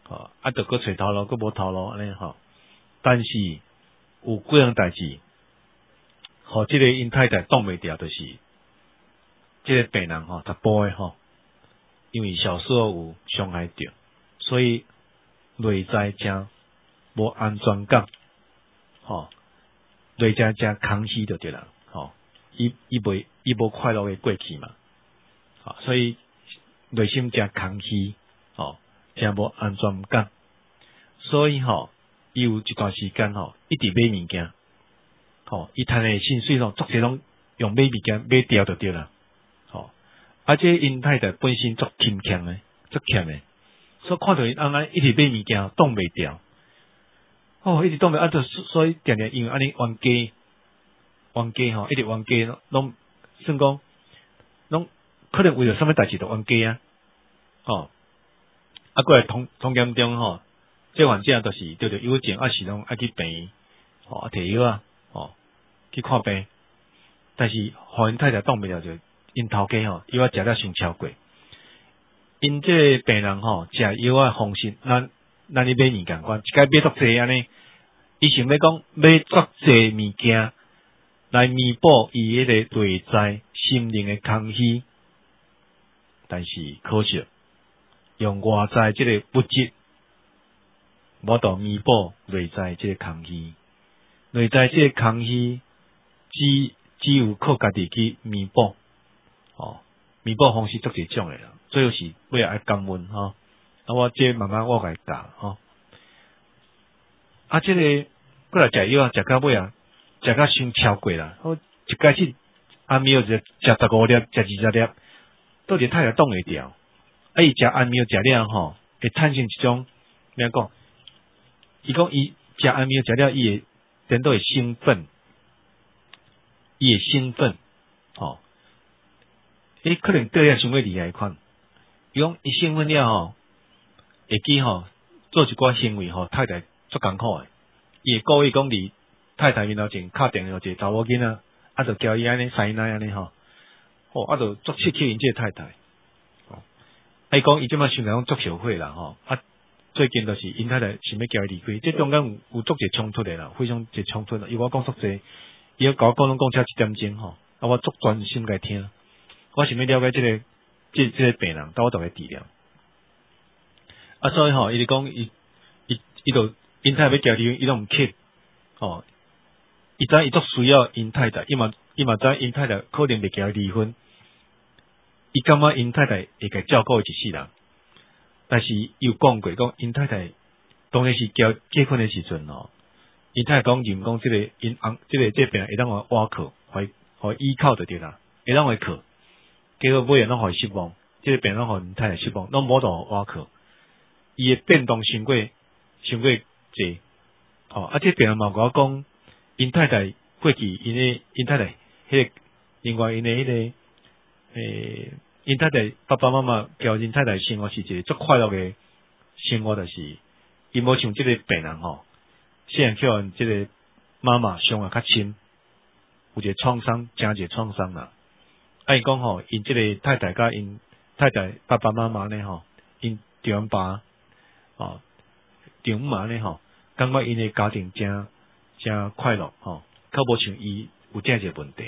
吼，啊，着搁找头路，搁无头路安尼吼。但是有几样代志，吼，即个因太太挡袂牢，就是即个病人吼，逐步诶吼，因为小时候有伤害着，所以内在真无安全感，吼，内在真空虚着对啦，吼，伊伊袂伊无快乐诶过去嘛，吼，所以内心真空虚，吼，真无安全感，所以吼，伊有一段时间吼，一直买物件，吼，伊趁诶薪水咯，足侪拢用买物件买掉就对啦，吼，啊，这因太太本身足勤俭诶，足欠诶，所以看到因翁安一直买物件，挡袂掉，哦，一直挡袂，啊，就所以定定因为安尼冤家，冤家吼，一直冤家，拢算讲，拢可能为了啥物代志就冤家啊，吼，啊，过来同同严重吼。这患者都是得着忧症，啊是拢爱去病院，吼啊摕药啊，吼去看病。但是互因太太挡袂了，就因头家吼，药啊食了伤超过。因这病人吼食药啊方式，咱咱咧买物件款，一摆买足济安尼，伊想要讲买足济物件来弥补伊迄个内在心灵的空虚，但是可惜用外在即个物质。无度弥补内在即个空虚，内在即个空虚，只只有靠家己去弥补，哦，弥补方式足侪种诶啦，最后是尾爱感恩吼，啊，我即慢慢我甲伊教吼，啊，即、这个过来食药啊，食到尾啊，食到伤超过啦，我一开始安眠药食食十五粒，食二十粒，到底太太挡会掉，啊，伊食安眠药食了吼，会产生一种咩讲？伊讲伊食安眠药食了，伊会人都会兴奋，伊会兴奋，吼，伊可能对了伤过厉害款。伊讲伊兴奋了吼，会记吼做一寡行为吼，太太足艰苦诶。伊会故意讲伫太太面头前敲电话一个查某囡仔，啊，就叫伊安尼塞奶安尼吼，吼，啊，就足刺激因这个太太。哦，啊，伊讲伊即摆想来讲足后悔啦吼，啊。最近就是因太太想要叫伊离开，这中间有有足侪冲突的啦，非常侪冲突啦。伊我讲足侪，伊要甲我讲拢讲超一点钟吼，啊我足专心来听，我想要了解这个这这个病人，甲我倒来治疗。啊，所以吼，伊就讲伊伊伊就因太太要叫离婚，伊拢毋去，哦，伊知伊足需要因太太，伊嘛伊嘛知因太太可能袂叫伊离婚，伊感觉因太太会甲照顾伊一世人。但是又讲过，讲因太太当然是交结婚的时阵哦，因太太讲认讲即个因翁即个即个病人会当互倚靠，互互依靠就对啦，会当互靠，结果尾仔拢互伊失望，即、这个病人互因太太失望，拢无度倚靠，伊的变动伤过伤过济，哦，啊，即、这个病人嘛甲我讲，因太太过去因的因太太迄、那个另外因的迄、那个诶。因太太爸爸妈妈交因太太生活是一个足快乐的生活，就是伊无像即个病人吼，虽然叫因即个妈妈伤啊较深，有一个创伤，真一个创伤啦。啊，伊讲吼，因即个太太甲因太太爸爸妈妈呢吼，因丈爸哦丈母呢吼，感觉因的家庭真真快乐吼，较无像伊有这一个问题。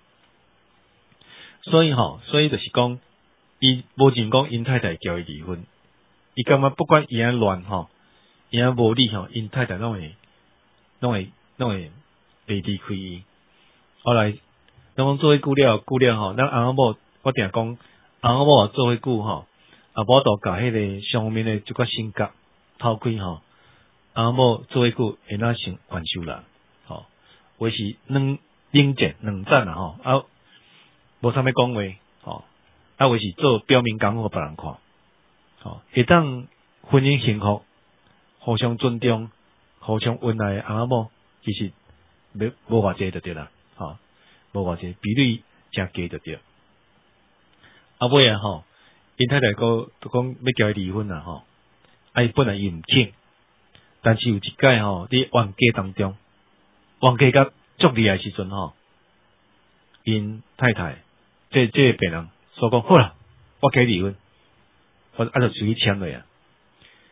所以吼，所以就是讲。伊无认讲因太太叫伊离婚，伊感觉不管伊安乱吼，伊安无理吼，因太太拢会拢会拢会袂离开伊。后来，咱讲做伙久了久了吼，咱翁仔某我定讲，翁仔某做伙久吼，啊无度甲迄个上面的即个性格透开吼，翁仔某做伙久会哪成完手啦，吼，或是两冷战两战啦吼，啊无啥物讲话，吼。啊，为是做表面功夫互别人看，吼，会当婚姻幸福，互相尊重，互相恩爱的翁仔某，其实无无偌济就对啦，吼，无偌济比率真低就对。啊尾啊吼，因太太个都讲要叫伊离婚啦吼，啊伊本来伊毋肯，但是有一摆吼，伫冤家当中，冤家甲足厉害时阵吼，因太太这这个病人。所以讲好啦，我甲伊离婚，我啊就随去签落啊。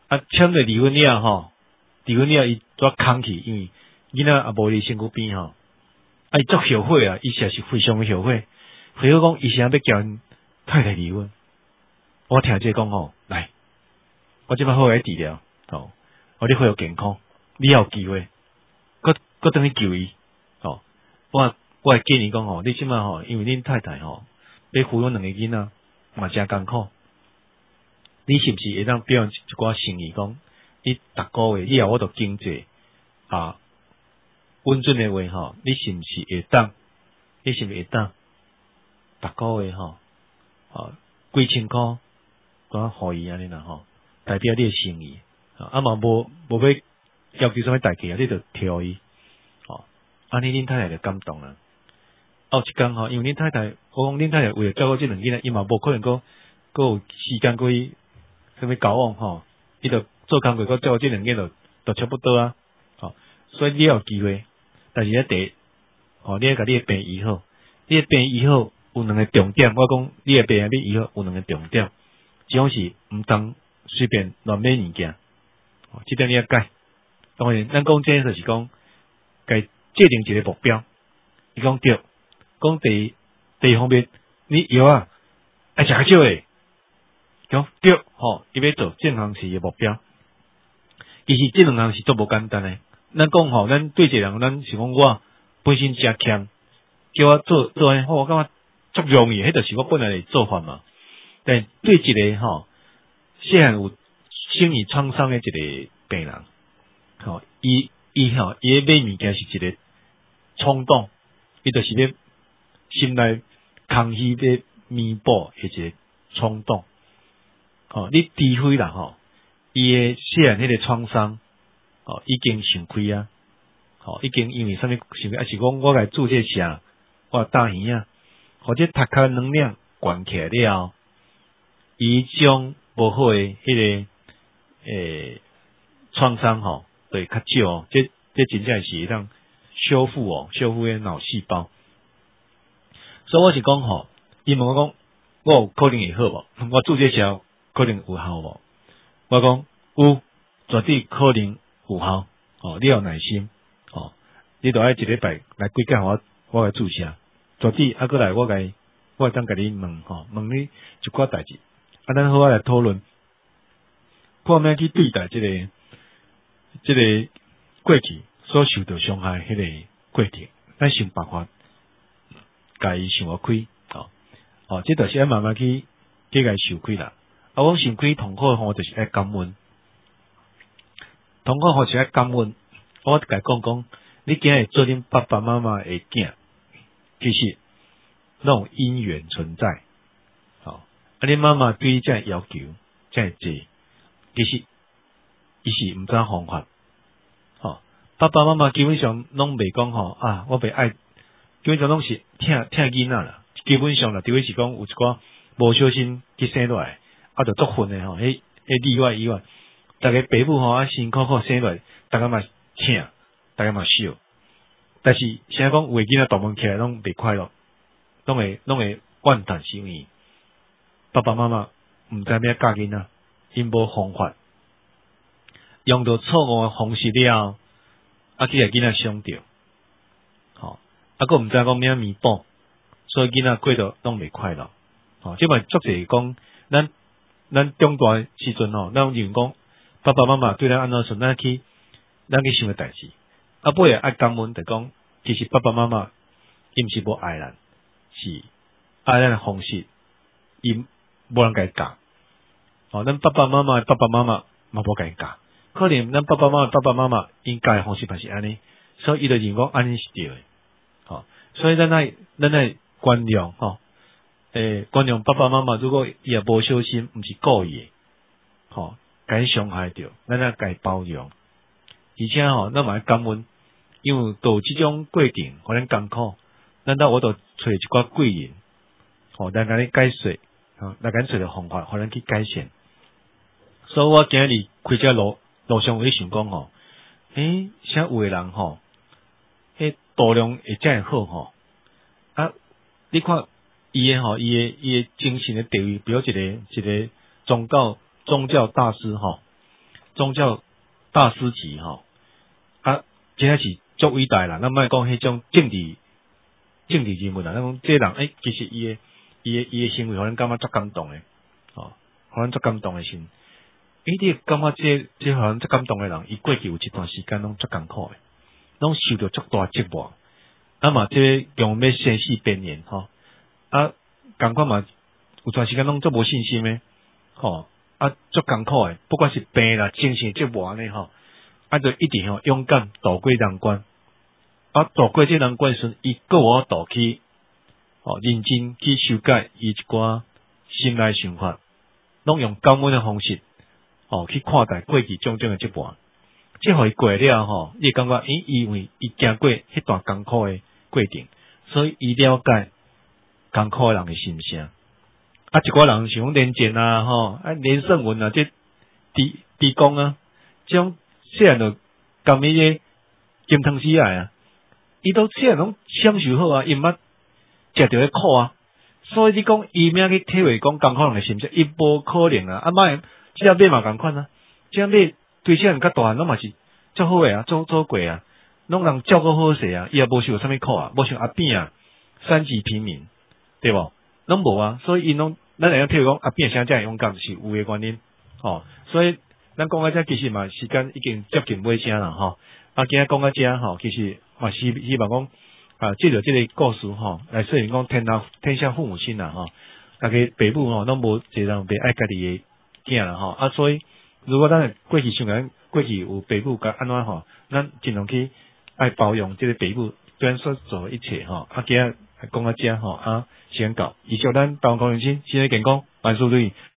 啊，签了离婚了吼，离婚了伊拄空去，因为囡仔也无伫身躯边吼，啊伊足后悔啊，伊实是非常后悔，悔悔讲伊想要交太太离婚。我听这讲吼，来，我即摆好来治疗，吼，我你恢复健康，你也有机会，搁搁等去救伊，吼，我我会建议讲吼，你即摆吼，因为恁太太吼要抚养两个囡仔，嘛真艰苦，你是毋是会当表现一寡诚意讲，你逐个月以后我著经济啊稳准的话吼，你是毋是会当？你是毋是会当？逐个月吼，啊几千箍。讲互伊安尼啦吼，代表你诶诚意，啊嘛无无要要求啥物代价啊，你著挑伊，吼，安尼恁太太就感动啦。后一工吼，因为恁太太，我讲恁太太为了照顾即两囡仔，伊嘛无可能讲，搁有时间过去啥物交往吼，伊著做工课，搁照顾即两囡仔，著差不多啊，吼，所以你要有机会，但是咧第，吼，你要甲你诶病医好，你诶病医好有两个重点，我讲你诶病你医好有两个重点。即种是毋当随便乱买物件，哦，即点你要改。当然，咱讲这就是讲，该制定一个目标。伊讲对，讲第第一方面，你药啊爱食较少诶，讲对，吼，伊要做健康是诶目标。其实这两项是足无简单诶。咱讲吼，咱对一个人，咱是讲我本身诚欠，叫我做做安，我感觉足容易，迄就是我本来诶做法嘛。但对一个吼，细汉有心理创伤的一个病人，吼，伊伊吼，伊咧买物件是一个冲动，伊就是咧心内空虚咧弥补的一个冲动，吼，你除非啦吼，伊诶细汉迄个创伤，吼，已经想开啊，吼，已经因为啥物想，还是讲我来做这啥，我大耳啊，或者头壳能量悬起来了。伊种无好诶，迄个诶创伤吼，对较少哦。这这真正是会当修复哦，修复诶脑细胞。所以我是讲吼，伊问我讲，我有可能会好无？我做这些可能有效无？我讲有，绝对可能有效。哦，你要耐心哦，你著爱一礼拜来几工我我来注射，绝对啊，过来我来我会当甲你问吼，问你一寡代志。啊，咱好啊来讨论，看咩去对待这个、这个过去所受到伤害迄个过程，咱想办法，甲伊想开，哦，哦，这就是要慢慢去去甲伊受开啦。啊，我想开痛苦吼，就是爱感恩，痛苦吼是爱感恩。我甲伊讲讲，你今日做恁爸爸妈妈的囝，其实那种因缘存在。啊！恁妈妈对这要求这济，其实伊是毋知方法。吼、哦，爸爸妈妈基本上拢袂讲吼啊，我袂爱，基本上拢是疼疼囡仔啦。基本上啦，除非是讲有一寡无小心去生落来，啊，就足混诶吼。迄迄例外以外，逐个爸母吼啊辛苦苦生落来，逐个嘛疼，逐个嘛笑。但是现在讲有诶囡仔大门起来拢袂快乐，拢会拢会怨叹是因为。爸爸妈妈毋知咩教囡仔，因无方法，用到错误诶方式了，啊，去互囡仔伤着，吼，啊，佫毋知讲咩弥补，所以囡仔过着拢袂快乐，吼，即摆足侪讲，咱咱长大时阵吼，咱认为讲爸爸妈妈对咱安怎说，咱去咱去想诶代志，啊，尾爱感恩就讲，其实爸爸妈妈因毋是无爱咱，是爱咱诶方式，因。无人甲伊教，哦，咱爸爸妈妈爸爸妈妈嘛无甲伊教，可能咱爸爸妈妈爸爸妈妈因教诶方式嘛是安尼，所以伊就认讲安尼是对诶，吼，所以咱爱咱爱原谅吼，诶，原谅爸爸妈妈如果伊也无小心，毋是故意诶，吼，甲伊伤害着，咱爱甲伊包容，而且吼，咱嘛爱感恩，因为到即种过程互咱艰苦，咱到我著找一寡贵人，吼，来甲你解说。啊，来咱找个方法，互咱去改善。所以我今日开这路路上有咧想讲吼，诶，啥有诶人吼，迄度量会真好吼。啊，你看伊诶吼，伊诶伊诶精神诶地位，比如一个一个宗教宗教大师吼， 宗教大师级吼、哦、啊，这还是足伟大啦。咱莫讲迄种政治政治人物啦，咱讲这人诶、欸，其实伊诶伊诶伊诶行为，互咱感觉足感动诶，哦，互咱足感动诶心。伊你感觉这这互咱足感动诶人，伊过去有一段时间拢足艰苦诶，拢受着足大折磨。啊嘛，这用要生死边缘吼，啊，共款嘛，有段时间拢足无信心诶，吼，啊，足艰苦诶，不管是病啦、精神折磨安尼吼，啊，就一定吼勇敢渡过难关，啊，渡过这难关时，伊个我渡去，吼，认真去修改伊一寡心内想法，拢用感恩诶方式，吼，去看待过去种种诶折磨，即互伊过了吼，你感觉伊因为伊经过迄段艰苦诶过程，所以伊了解艰苦人诶心声。啊，一寡人像讲连战啊，吼，啊连胜文啊，这狄狄公啊，这种细汉就甘迄个金汤匙来啊，伊都细汉拢享受好啊，因捌食着迄苦啊，所以你讲伊命去体会讲艰苦人诶心声，伊无可能啊。啊，莫即只马嘛共款啊，即只马对细汉较大汉拢嘛是足好诶啊，做做过啊。拢人照顾好势啊，伊也无受啥物苦啊，无像阿扁啊，三级平民，对无？拢无啊，所以因拢咱会晓譬如讲阿扁啥遮勇敢，是有诶原因，吼。所以咱讲到遮，其实嘛时间已经接近尾声啦，吼。啊，今仔讲到遮吼，其实嘛希希望讲啊，借着即个故事吼，来说明讲天下天下父母亲啦，吼，大家爸母吼拢无一个人袂爱家己诶囝啦，吼。啊，所以如果咱过去想讲过去有爸母甲安怎吼，咱尽量去。爱包容这个爸母对咱所做一切吼，啊，今仔讲到遮吼，啊，先到，以上咱台湾高人心，身体健康，万事如意。